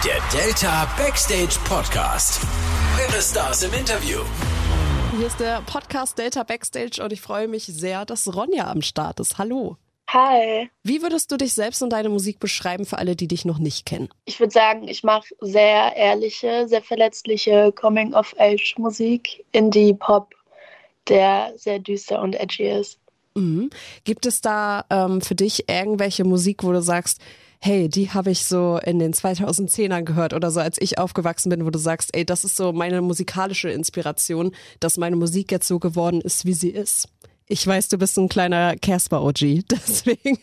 Der Delta Backstage Podcast. Ihre Stars im Interview. Hier ist der Podcast Delta Backstage und ich freue mich sehr, dass Ronja am Start ist. Hallo. Hi. Wie würdest du dich selbst und deine Musik beschreiben für alle, die dich noch nicht kennen? Ich würde sagen, ich mache sehr ehrliche, sehr verletzliche Coming-of-Age-Musik, Indie-Pop, der sehr düster und edgy ist. Mhm. Gibt es da für dich irgendwelche Musik, wo du sagst, hey, die habe ich so in den 2010ern gehört oder so, als ich aufgewachsen bin, wo du sagst, ey, das ist so meine musikalische Inspiration, dass meine Musik jetzt so geworden ist, wie sie ist. Ich weiß, du bist ein kleiner Casper-OG, deswegen.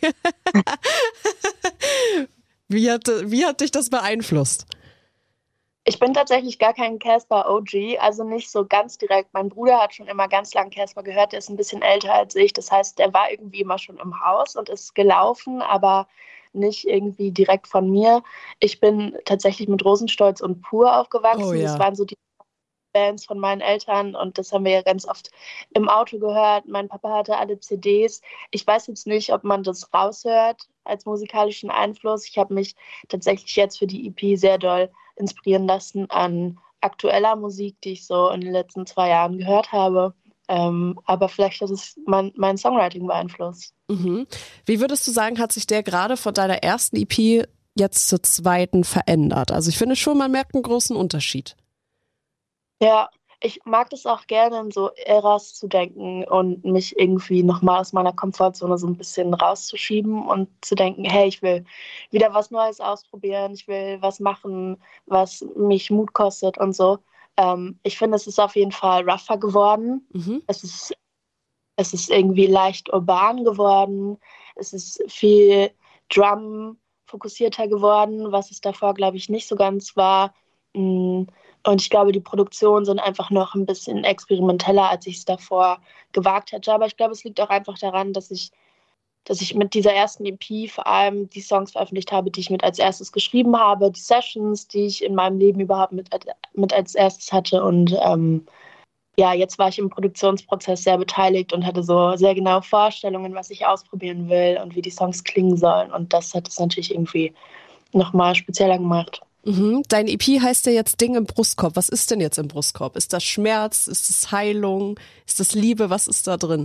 Wie hat dich das beeinflusst? Ich bin tatsächlich gar kein Casper-OG, also nicht so ganz direkt. Mein Bruder hat schon immer ganz lang Casper gehört, der ist ein bisschen älter als ich. Das heißt, der war irgendwie immer schon im Haus und ist gelaufen, aber nicht irgendwie direkt von mir. Ich bin tatsächlich mit Rosenstolz und Pur aufgewachsen. Oh, ja. Das waren so die Bands von meinen Eltern und das haben wir ja ganz oft im Auto gehört. Mein Papa hatte alle CDs. Ich weiß jetzt nicht, ob man das raushört als musikalischen Einfluss. Ich habe mich tatsächlich jetzt für die EP sehr doll inspirieren lassen an aktueller Musik, die ich so in den letzten 2 Jahren gehört habe. Aber vielleicht hat es mein Songwriting beeinflusst. Mhm. Wie würdest du sagen, hat sich der gerade von deiner ersten EP jetzt zur zweiten verändert? Also ich finde schon, man merkt einen großen Unterschied. Ja, ich mag das auch gerne, in so Äras zu denken und mich irgendwie nochmal aus meiner Komfortzone so ein bisschen rauszuschieben und zu denken, hey, ich will wieder was Neues ausprobieren, ich will was machen, was mich Mut kostet und so. Ich finde, es ist auf jeden Fall rougher geworden. Mhm. Es ist irgendwie leicht urban geworden. Es ist viel Drum fokussierter geworden, was es davor, glaube ich, nicht so ganz war. Und ich glaube, die Produktionen sind einfach noch ein bisschen experimenteller, als ich es davor gewagt hätte. Aber ich glaube, es liegt auch einfach daran, dass ich mit dieser ersten EP vor allem die Songs veröffentlicht habe, die ich mit als erstes geschrieben habe, die Sessions, die ich in meinem Leben überhaupt mit als erstes hatte. Und ja, jetzt war ich im Produktionsprozess sehr beteiligt und hatte so sehr genaue Vorstellungen, was ich ausprobieren will und wie die Songs klingen sollen. Und das hat es natürlich irgendwie nochmal spezieller gemacht. Mhm. Dein EP heißt ja jetzt Ding im Brustkorb. Was ist denn jetzt im Brustkorb? Ist das Schmerz? Ist das Heilung? Ist das Liebe? Was ist da drin?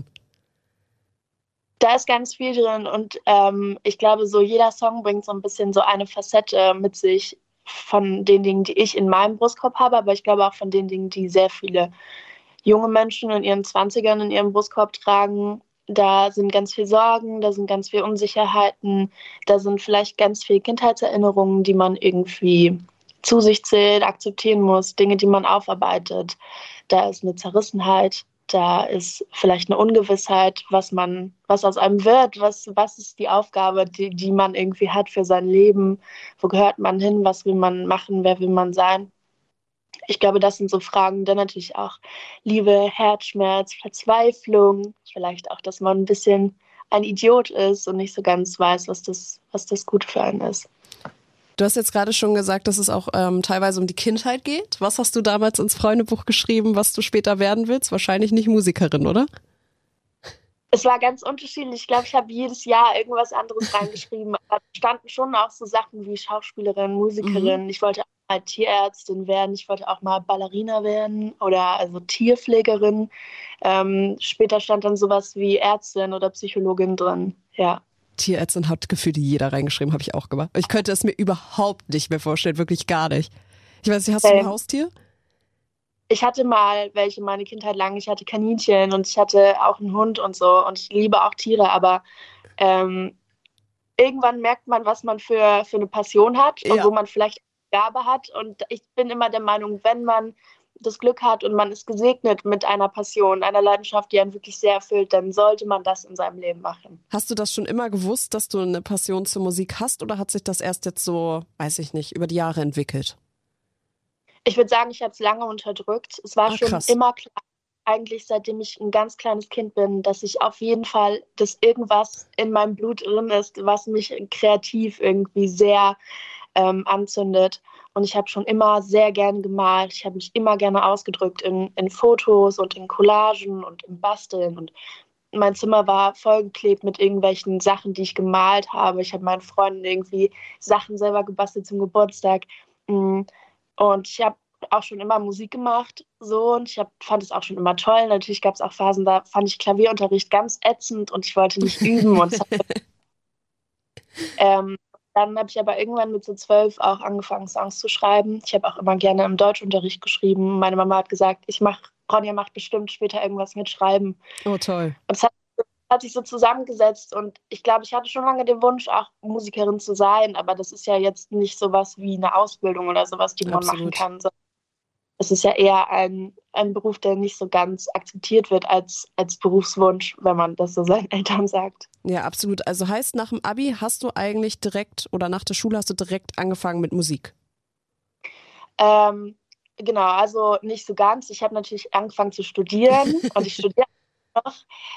Da ist ganz viel drin und ich glaube, so jeder Song bringt so ein bisschen so eine Facette mit sich von den Dingen, die ich in meinem Brustkorb habe, aber ich glaube auch von den Dingen, die sehr viele junge Menschen in ihren Zwanzigern in ihrem Brustkorb tragen. Da sind ganz viel Sorgen, da sind ganz viel Unsicherheiten, da sind vielleicht ganz viel Kindheitserinnerungen, die man irgendwie zu sich zählt, akzeptieren muss, Dinge, die man aufarbeitet. Da ist eine Zerrissenheit, da ist vielleicht eine Ungewissheit, was aus einem wird, was ist die Aufgabe, die man irgendwie hat für sein Leben, wo gehört man hin, was will man machen, wer will man sein. Ich glaube, das sind so Fragen, dann natürlich auch Liebe, Herzschmerz, Verzweiflung, vielleicht auch, dass man ein bisschen ein Idiot ist und nicht so ganz weiß, was das Gute für einen ist. Du hast jetzt gerade schon gesagt, dass es auch teilweise um die Kindheit geht. Was hast du damals ins Freundebuch geschrieben, was du später werden willst? Wahrscheinlich nicht Musikerin, oder? Es war ganz unterschiedlich. Ich glaube, ich habe jedes Jahr irgendwas anderes reingeschrieben. Aber da standen schon auch so Sachen wie Schauspielerin, Musikerin. Mhm. Ich wollte auch mal Tierärztin werden. Ich wollte auch mal Ballerina werden oder also Tierpflegerin. Später stand dann sowas wie Ärztin oder Psychologin drin. Ja. Tierärztin hat gefühlt jeder reingeschrieben, habe ich auch gemacht. Ich könnte es mir überhaupt nicht mehr vorstellen, wirklich gar nicht. Ich weiß nicht, hast du ein Haustier? Ich hatte mal welche meine Kindheit lang. Ich hatte Kaninchen und ich hatte auch einen Hund und so. Und ich liebe auch Tiere, aber irgendwann merkt man, was man für eine Passion hat und Ja. wo man vielleicht eine Gabe hat. Und ich bin immer der Meinung, wenn man das Glück hat und man ist gesegnet mit einer Passion, einer Leidenschaft, die einen wirklich sehr erfüllt, dann sollte man das in seinem Leben machen. Hast du das schon immer gewusst, dass du eine Passion zur Musik hast oder hat sich das erst jetzt so, weiß ich nicht, über die Jahre entwickelt? Ich würde sagen, ich habe es lange unterdrückt. Es war schon Krass. immer klar, eigentlich seitdem ich ein ganz kleines Kind bin, dass ich auf jeden Fall, dass irgendwas in meinem Blut drin ist, was mich kreativ irgendwie sehr anzündet. Und ich habe schon immer sehr gern gemalt. Ich habe mich immer gerne ausgedrückt in Fotos und in Collagen und im Basteln. Und mein Zimmer war vollgeklebt mit irgendwelchen Sachen, die ich gemalt habe. Ich habe meinen Freunden irgendwie Sachen selber gebastelt zum Geburtstag. Mm, Und ich habe auch schon immer Musik gemacht, so, und fand es auch schon immer toll. Natürlich gab es auch Phasen, da fand ich Klavierunterricht ganz ätzend und ich wollte nicht üben. Ähm, Dann habe ich aber irgendwann mit so 12 auch angefangen, Songs zu schreiben. Ich habe auch immer gerne im Deutschunterricht geschrieben. Meine Mama hat gesagt, Ronja macht bestimmt später irgendwas mit Schreiben. Oh, toll. Und hat sich so zusammengesetzt und ich glaube, ich hatte schon lange den Wunsch, auch Musikerin zu sein, aber das ist ja jetzt nicht sowas wie eine Ausbildung oder sowas, die man machen Absolut. kann. Es ist ja eher ein Beruf, der nicht so ganz akzeptiert wird als Berufswunsch, wenn man das so seinen Eltern sagt. Ja, absolut. Also heißt, nach dem Abi hast du eigentlich direkt oder nach der Schule hast du direkt angefangen mit Musik? Ähm, genau, also nicht so ganz. Ich habe natürlich angefangen zu studieren und ich studiere noch,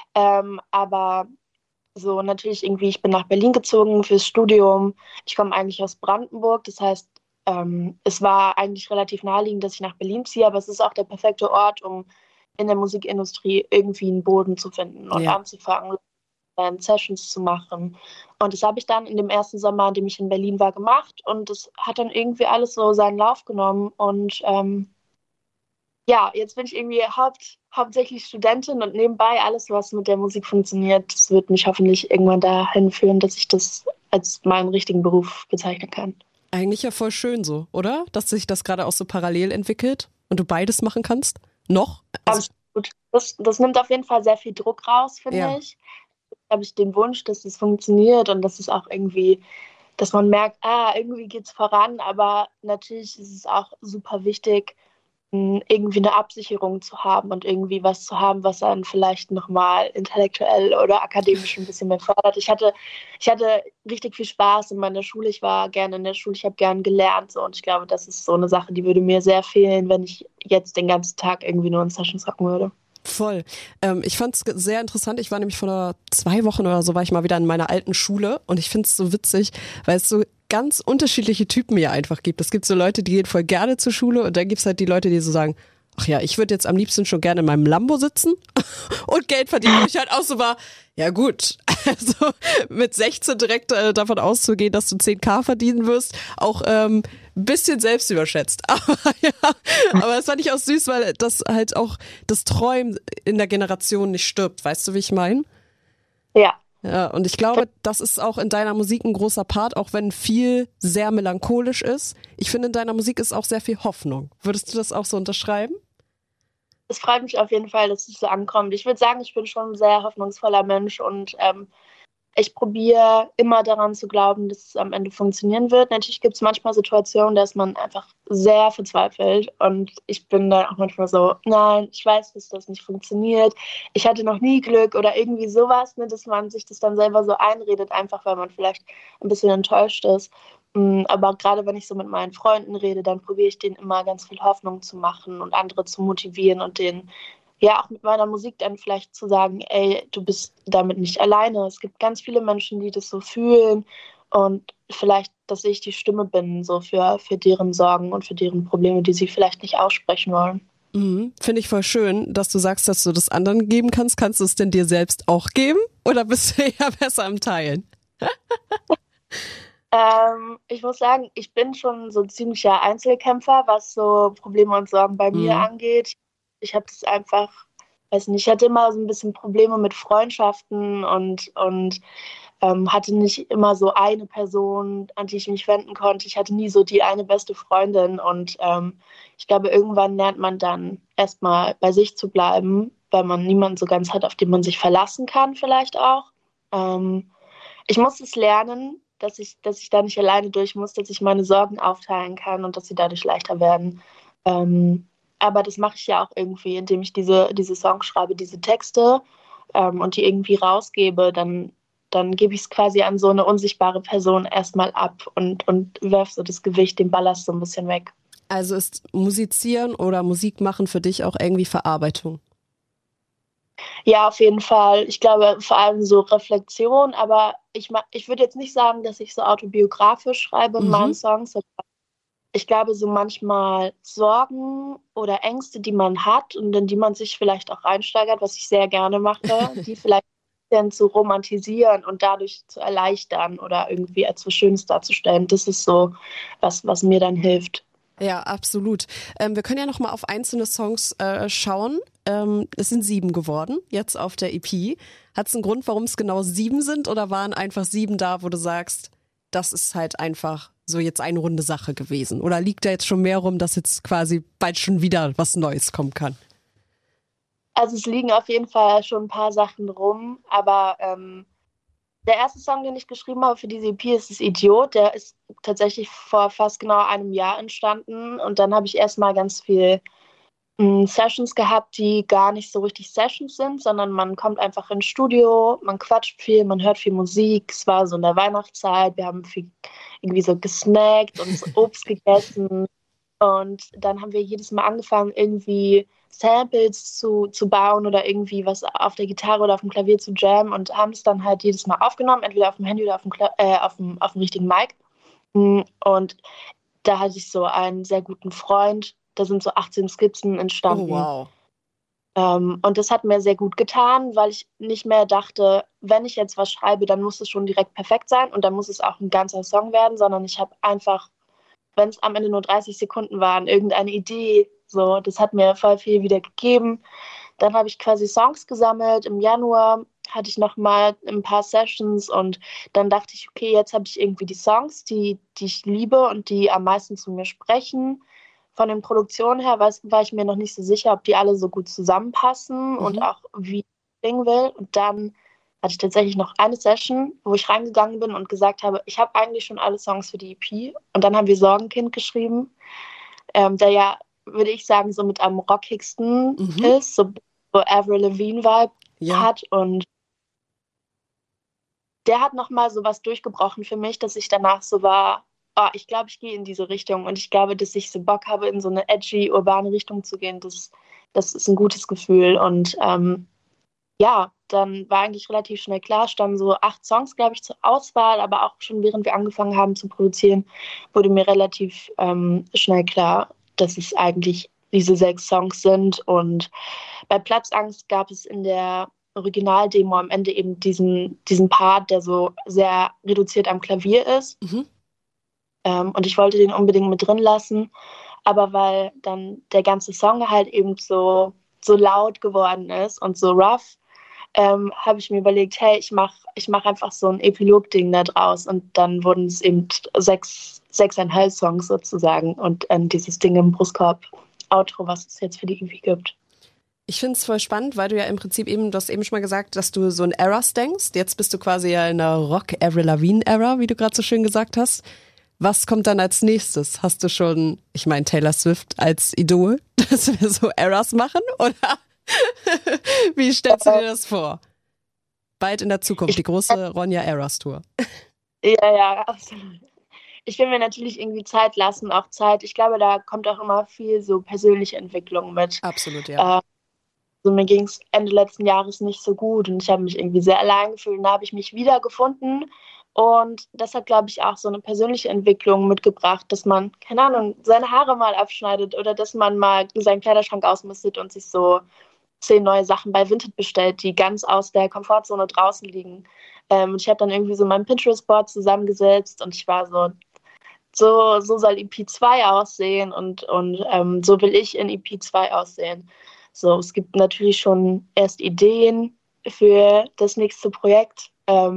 aber so natürlich irgendwie, ich bin nach Berlin gezogen fürs Studium. Ich komme eigentlich aus Brandenburg, das heißt, es war eigentlich relativ naheliegend, dass ich nach Berlin ziehe, aber es ist auch der perfekte Ort, um in der Musikindustrie irgendwie einen Boden zu finden und Ja. anzufangen, Sessions zu machen. Und das habe ich dann in dem ersten Sommer, in dem ich in Berlin war, gemacht und das hat dann irgendwie alles so seinen Lauf genommen und ja, jetzt bin ich irgendwie hauptsächlich Studentin und nebenbei alles, was mit der Musik funktioniert, das wird mich hoffentlich irgendwann dahin führen, dass ich das als meinen richtigen Beruf bezeichnen kann. Eigentlich ja voll schön so, oder? Dass sich das gerade auch so parallel entwickelt und du beides machen kannst? Noch? Also, Absolut. Das nimmt auf jeden Fall sehr viel Druck raus, finde ja. ich. Habe ich den Wunsch, dass es funktioniert und dass es auch irgendwie, dass man merkt, irgendwie geht es voran, aber natürlich ist es auch super wichtig, irgendwie eine Absicherung zu haben und irgendwie was zu haben, was einen vielleicht nochmal intellektuell oder akademisch ein bisschen mehr fördert. Ich hatte richtig viel Spaß in meiner Schule. Ich war gerne in der Schule, ich habe gern gelernt so, und ich glaube, das ist so eine Sache, die würde mir sehr fehlen, wenn ich jetzt den ganzen Tag irgendwie nur in Sessions hocken würde. Voll. Ich fand es sehr interessant. Ich war nämlich vor 2 Wochen oder so, war ich mal wieder in meiner alten Schule und ich finde es so witzig, weil es so ganz unterschiedliche Typen hier einfach gibt. Es gibt so Leute, die gehen voll gerne zur Schule und dann gibt es halt die Leute, die so sagen, ach ja, ich würde jetzt am liebsten schon gerne in meinem Lambo sitzen und Geld verdienen. Wo ich halt auch so war, ja gut, also mit 16 direkt davon auszugehen, dass du 10.000 verdienen wirst, auch ein bisschen selbst überschätzt. Aber ja, aber das fand ich auch süß, weil das halt auch das Träumen in der Generation nicht stirbt. Weißt du, wie ich meine? Ja. Ja, und ich glaube, das ist auch in deiner Musik ein großer Part, auch wenn viel sehr melancholisch ist. Ich finde, in deiner Musik ist auch sehr viel Hoffnung. Würdest du das auch so unterschreiben? Es freut mich auf jeden Fall, dass es so ankommt. Ich würde sagen, ich bin schon ein sehr hoffnungsvoller Mensch und ich probiere immer daran zu glauben, dass es am Ende funktionieren wird. Natürlich gibt es manchmal Situationen, dass man einfach sehr verzweifelt und ich bin dann auch manchmal so, nein, ich weiß, dass das nicht funktioniert. Ich hatte noch nie Glück oder irgendwie sowas, ne, dass man sich das dann selber so einredet, einfach weil man vielleicht ein bisschen enttäuscht ist. Aber gerade wenn ich so mit meinen Freunden rede, dann probiere ich denen immer ganz viel Hoffnung zu machen und andere zu motivieren und denen ja auch mit meiner Musik dann vielleicht zu sagen, ey, du bist damit nicht alleine. Es gibt ganz viele Menschen, die das so fühlen und vielleicht, dass ich die Stimme bin, so für deren Sorgen und für deren Probleme, die sie vielleicht nicht aussprechen wollen. Mhm. Finde ich voll schön, dass du sagst, dass du das anderen geben kannst. Kannst du es denn dir selbst auch geben? Oder bist du eher besser am Teilen? Ich muss sagen, ich bin schon so ein ziemlicher Einzelkämpfer, was so Probleme und Sorgen bei mir Mhm. angeht. Ich habe das einfach, weiß nicht, ich hatte immer so ein bisschen Probleme mit Freundschaften und hatte nicht immer so eine Person, an die ich mich wenden konnte. Ich hatte nie so die eine beste Freundin und ich glaube, irgendwann lernt man dann erstmal bei sich zu bleiben, weil man niemanden so ganz hat, auf den man sich verlassen kann, vielleicht auch. Ähm, Ich muss es lernen, dass ich da nicht alleine durch muss, dass ich meine Sorgen aufteilen kann und dass sie dadurch leichter werden. Ähm, aber das mache ich ja auch irgendwie, indem ich diese Songs schreibe, diese Texte und die irgendwie rausgebe, dann gebe ich es quasi an so eine unsichtbare Person erstmal ab und werfe so das Gewicht, den Ballast so ein bisschen weg. Also ist Musizieren oder Musik machen für dich auch irgendwie Verarbeitung? Ja, auf jeden Fall. Ich glaube vor allem so Reflexion, aber ich würde jetzt nicht sagen, dass ich so autobiografisch schreibe in meinen Mhm. Songs. Ich glaube, so manchmal Sorgen oder Ängste, die man hat und in die man sich vielleicht auch reinsteigert, was ich sehr gerne mache, die vielleicht bisschen zu romantisieren und dadurch zu erleichtern oder irgendwie als was Schönes darzustellen. Das ist so was mir dann hilft. Ja, absolut. Wir können ja noch mal auf einzelne Songs schauen. Es sind 7 geworden, jetzt auf der EP. Hat es einen Grund, warum es genau 7 sind oder waren einfach 7 da, wo du sagst, das ist halt einfach so jetzt eine runde Sache gewesen? Oder liegt da jetzt schon mehr rum, dass jetzt quasi bald schon wieder was Neues kommen kann? Also es liegen auf jeden Fall schon ein paar Sachen rum, aber der erste Song, den ich geschrieben habe für diese EP, ist das Idiot. Der ist tatsächlich vor fast genau einem Jahr entstanden. Und dann habe ich erstmal ganz viel Sessions gehabt, die gar nicht so richtig Sessions sind, sondern man kommt einfach ins Studio, man quatscht viel, man hört viel Musik. Es war so in der Weihnachtszeit, wir haben viel irgendwie so gesnackt und so Obst gegessen. Und dann haben wir jedes Mal angefangen, irgendwie Samples zu bauen oder irgendwie was auf der Gitarre oder auf dem Klavier zu jammen und haben es dann halt jedes Mal aufgenommen, entweder auf dem Handy oder auf dem richtigen Mic. Und da hatte ich so einen sehr guten Freund, da sind so 18 Skizzen entstanden. Oh, wow. Und das hat mir sehr gut getan, weil ich nicht mehr dachte, wenn ich jetzt was schreibe, dann muss es schon direkt perfekt sein und dann muss es auch ein ganzer Song werden, sondern ich habe einfach, wenn es am Ende nur 30 Sekunden waren, irgendeine Idee. So, das hat mir voll viel wieder gegeben. Dann habe ich quasi Songs gesammelt. Im Januar hatte ich noch mal ein paar Sessions und dann dachte ich, okay, jetzt habe ich irgendwie die Songs, die ich liebe und die am meisten zu mir sprechen. Von den Produktionen her war ich mir noch nicht so sicher, ob die alle so gut zusammenpassen und auch wie ich singen will. Und dann hatte ich tatsächlich noch eine Session, wo ich reingegangen bin und gesagt habe, ich habe eigentlich schon alle Songs für die EP. Und dann haben wir Sorgenkind geschrieben, der ja, würde ich sagen, so mit am rockigsten ist, so Avril Lavigne-Vibe hat. Und der hat nochmal so was durchgebrochen für mich, dass ich danach so war, oh, ich glaube, ich gehe in diese Richtung. Und ich glaube, dass ich so Bock habe, in so eine edgy, urbane Richtung zu gehen. Das ist ein gutes Gefühl. Und ja, dann war eigentlich relativ schnell klar, standen so 8 Songs, glaube ich, zur Auswahl, aber auch schon während wir angefangen haben zu produzieren, wurde mir relativ schnell klar, dass es eigentlich diese 6 Songs sind. Und bei Platzangst gab es in der Originaldemo am Ende eben diesen Part, der so sehr reduziert am Klavier ist. Und ich wollte den unbedingt mit drin lassen, aber weil dann der ganze Song halt eben so laut geworden ist und so rough, habe ich mir überlegt, hey, ich mach einfach so ein Epilog-Ding da draus und dann wurden es eben 6,5 Songs sozusagen und dieses Ding im Brustkorb-Outro, was es jetzt für die EP gibt. Ich finde es voll spannend, weil du ja im Prinzip du hast eben schon mal gesagt, dass du so in Eras denkst. Jetzt bist du quasi ja in der Rock-Avril Lavigne-Ära, wie du gerade so schön gesagt hast. Was kommt dann als nächstes? Hast du schon, ich meine Taylor Swift als Idol, dass wir so Eras machen? Oder wie stellst du dir das vor? Bald in der Zukunft, die große Ronja Eras Tour. Ja, absolut. Ich will mir natürlich irgendwie Zeit lassen, auch Zeit. Ich glaube, da kommt auch immer viel so persönliche Entwicklung mit. Absolut, ja. Also mir ging es Ende letzten Jahres nicht so gut und ich habe mich irgendwie sehr allein gefühlt und da habe ich mich wiedergefunden. Und das hat, glaube ich, auch so eine persönliche Entwicklung mitgebracht, dass man, keine Ahnung, seine Haare mal abschneidet oder dass man mal seinen Kleiderschrank ausmistet und sich so 10 neue Sachen bei Vinted bestellt, die ganz aus der Komfortzone draußen liegen. Und ich habe dann irgendwie so mein Pinterest-Board zusammengesetzt und ich war so soll EP 2 aussehen und so will ich in EP 2 aussehen. So, es gibt natürlich schon erst Ideen für das nächste Projekt.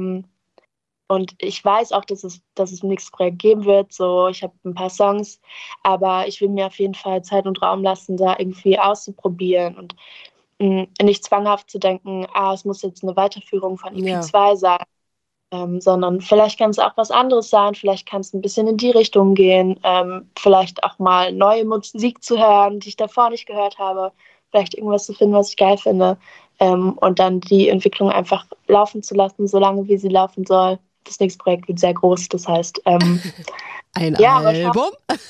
Und ich weiß auch, dass es ein nächstes Projekt geben wird. So, ich habe ein paar Songs, aber ich will mir auf jeden Fall Zeit und Raum lassen, da irgendwie auszuprobieren und nicht zwanghaft zu denken, es muss jetzt eine Weiterführung von EP 2 sein, sondern vielleicht kann es auch was anderes sein, vielleicht kann es ein bisschen in die Richtung gehen, vielleicht auch mal neue Musik zu hören, die ich davor nicht gehört habe, vielleicht irgendwas zu finden, was ich geil finde, und dann die Entwicklung einfach laufen zu lassen, solange wie sie laufen soll. Das nächste Projekt wird sehr groß, das heißt ein Album?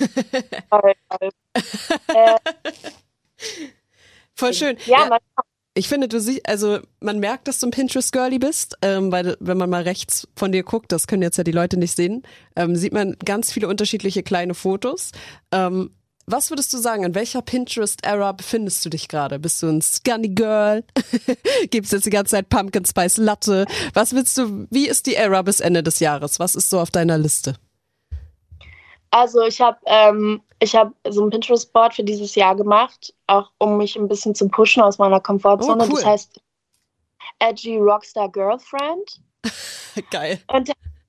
Voll schön. Ja. Ich finde, man merkt, dass du ein Pinterest-Girlie bist, weil wenn man mal rechts von dir guckt, das können jetzt ja die Leute nicht sehen, sieht man ganz viele unterschiedliche kleine Fotos. Was würdest du sagen, in welcher Pinterest-Era befindest du dich gerade? Bist du ein Scunny Girl? Gibt's jetzt die ganze Zeit Pumpkin Spice Latte? Wie ist die Era bis Ende des Jahres? Was ist so auf deiner Liste? Also ich habe so ein Pinterest-Board für dieses Jahr gemacht, auch um mich ein bisschen zu pushen aus meiner Komfortzone. Oh, cool. Das heißt Edgy Rockstar Girlfriend. Geil. Und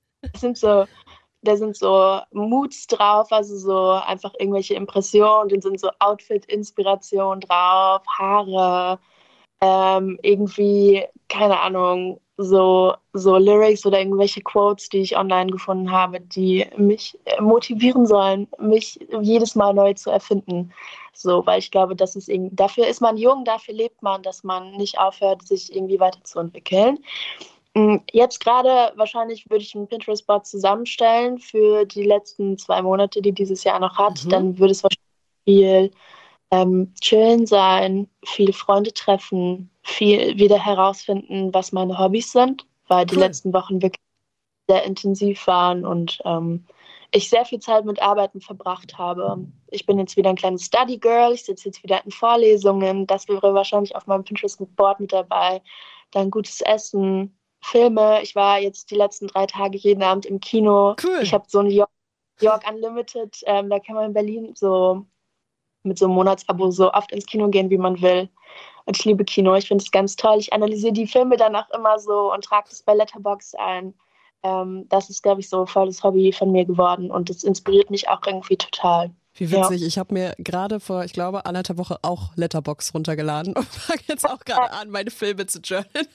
da sind so Moods drauf, also so einfach irgendwelche Impressionen, dann sind so Outfit-Inspirationen drauf, Haare, irgendwie, keine Ahnung, so Lyrics oder irgendwelche Quotes, die ich online gefunden habe, die mich motivieren sollen, mich jedes Mal neu zu erfinden. So, weil ich glaube, dafür ist man jung, dafür lebt man, dass man nicht aufhört, sich irgendwie weiterzuentwickeln. Jetzt gerade wahrscheinlich würde ich ein Pinterest-Board zusammenstellen für die letzten 2 Monate, die dieses Jahr noch hat. Dann würde es wahrscheinlich viel Chillen sein, viel Freunde treffen, viel wieder herausfinden, was meine Hobbys sind, weil die letzten Wochen wirklich sehr intensiv waren und ich sehr viel Zeit mit Arbeiten verbracht habe. Ich bin jetzt wieder ein kleines Study Girl, ich sitze jetzt wieder in Vorlesungen, das wäre wahrscheinlich auf meinem Pinterest-Board mit dabei. Dann gutes Essen, Filme. Ich war jetzt die letzten 3 Tage jeden Abend im Kino. Cool. Ich habe so ein York Unlimited, da kann man in Berlin so mit so einem Monatsabo so oft ins Kino gehen, wie man will. Und ich liebe Kino, ich finde es ganz toll. Ich analysiere die Filme danach immer so und trage das bei Letterboxd ein. Das ist, glaube ich, so voll das Hobby von mir geworden und das inspiriert mich auch irgendwie total. Wie witzig, ich habe mir gerade vor, ich glaube, 1,5 Wochen auch Letterboxd runtergeladen und fange jetzt auch gerade an, meine Filme zu journalen.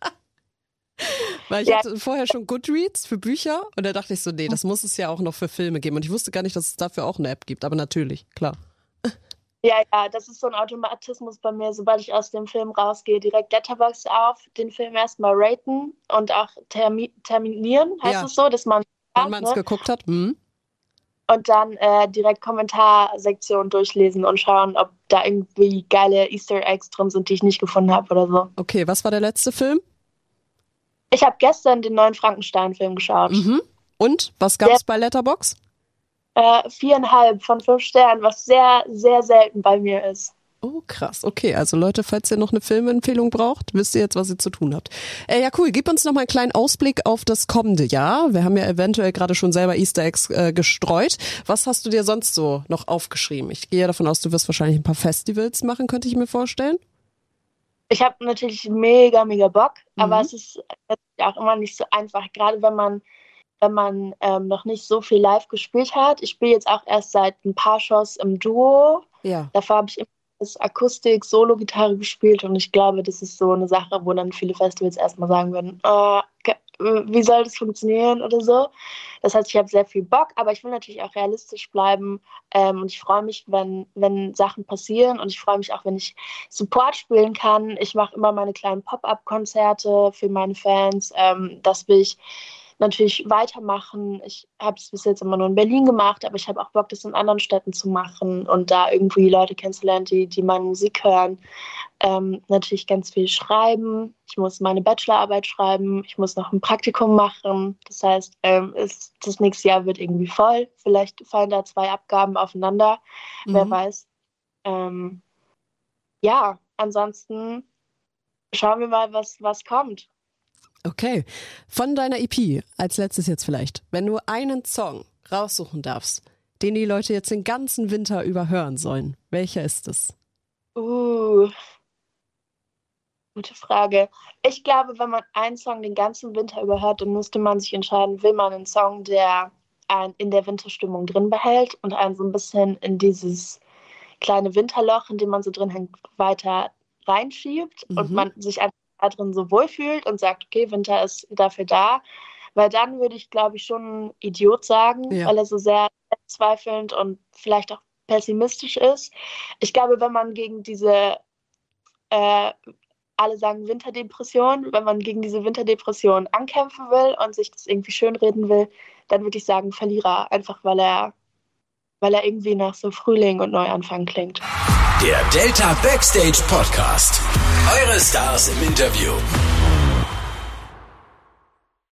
Weil ich hatte vorher schon Goodreads für Bücher und da dachte ich so, nee, das muss es ja auch noch für Filme geben. Und ich wusste gar nicht, dass es dafür auch eine App gibt, aber natürlich, klar. Ja, das ist so ein Automatismus bei mir, sobald ich aus dem Film rausgehe, direkt Letterboxd auf, den Film erstmal raten und auch terminieren, heißt es so, dass man wenn man es geguckt hat. Und dann direkt Kommentarsektion durchlesen und schauen, ob da irgendwie geile Easter Eggs drin sind, die ich nicht gefunden habe oder so. Okay, was war der letzte Film? Ich habe gestern den neuen Frankenstein-Film geschaut. Und? Was gab es bei Letterboxd? 4,5 von 5 Sternen, was sehr, sehr selten bei mir ist. Oh, krass. Okay, also Leute, falls ihr noch eine Filmempfehlung braucht, wisst ihr jetzt, was ihr zu tun habt. Ja, cool. Gib uns noch mal einen kleinen Ausblick auf das kommende Jahr. Wir haben ja eventuell gerade schon selber Easter Eggs gestreut. Was hast du dir sonst so noch aufgeschrieben? Ich gehe ja davon aus, du wirst wahrscheinlich ein paar Festivals machen, könnte ich mir vorstellen. Ich habe natürlich mega, mega Bock, aber es ist auch immer nicht so einfach, gerade wenn man noch nicht so viel live gespielt hat. Ich spiele jetzt auch erst seit ein paar Shows im Duo. Ja. Davor habe ich immer das Akustik, Solo-Gitarre gespielt und ich glaube, das ist so eine Sache, wo dann viele Festivals erstmal sagen würden, wie soll das funktionieren oder so. Das heißt, ich habe sehr viel Bock, aber ich will natürlich auch realistisch bleiben und ich freue mich, wenn Sachen passieren und ich freue mich auch, wenn ich Support spielen kann. Ich mache immer meine kleinen Pop-up-Konzerte für meine Fans. Das will ich natürlich weitermachen. Ich habe es bis jetzt immer nur in Berlin gemacht, aber ich habe auch Bock, das in anderen Städten zu machen und da irgendwie Leute kennenzulernen, die meine Musik hören. Natürlich ganz viel schreiben. Ich muss meine Bachelorarbeit schreiben. Ich muss noch ein Praktikum machen. Das heißt, das nächste Jahr wird irgendwie voll. Vielleicht fallen da 2 Abgaben aufeinander. Wer weiß. Ja, ansonsten schauen wir mal, was kommt. Okay. Von deiner EP, als letztes jetzt vielleicht, wenn du einen Song raussuchen darfst, den die Leute jetzt den ganzen Winter über hören sollen, welcher ist es? Gute Frage. Ich glaube, wenn man einen Song den ganzen Winter über hört, dann müsste man sich entscheiden, will man einen Song, der einen in der Winterstimmung drin behält und einen so ein bisschen in dieses kleine Winterloch, in dem man so drin hängt, weiter reinschiebt und man sich einfach da drin so wohlfühlt und sagt, okay, Winter ist dafür da. Weil dann würde ich, glaube ich, schon ein Idiot sagen, weil er so sehr zweifelnd und vielleicht auch pessimistisch ist. Ich glaube, wenn man gegen diese, alle sagen Winterdepression, wenn man gegen diese Winterdepression ankämpfen will und sich das irgendwie schönreden will, dann würde ich sagen Verlierer, einfach weil er irgendwie nach so Frühling und Neuanfang klingt. Der Delta Backstage Podcast. Eure Stars im Interview.